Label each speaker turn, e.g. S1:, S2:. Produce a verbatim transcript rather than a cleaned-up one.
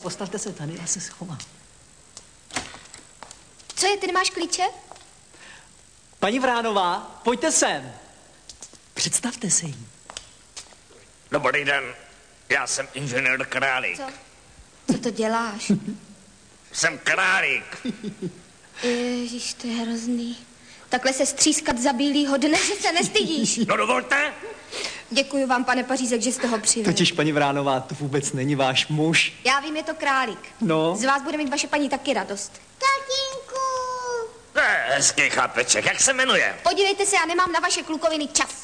S1: Postavte se tady, já se schovám.
S2: Co je, ty nemáš klíče?
S1: Paní Vránová, pojďte sem. Představte se jí.
S3: Dobrý den, já jsem inženýr Králík.
S2: Co? Co to děláš?
S3: Jsem Králík.
S2: Ježíš, to je hrozný. Takhle se střískat za bílýho dne, že se nestydíš.
S3: No dovolte.
S2: Děkuji vám, pane Pařízek, že jste ho přivez.
S1: Totiž, paní Vránová, to vůbec není váš muž.
S2: Já vím, je to Králík.
S1: No.
S2: Z vás bude mít vaše paní taky radost. Tatínku!
S3: To je hezký chlapeček, jak se jmenuje?
S2: Podívejte se, já nemám na vaše klukoviny čas.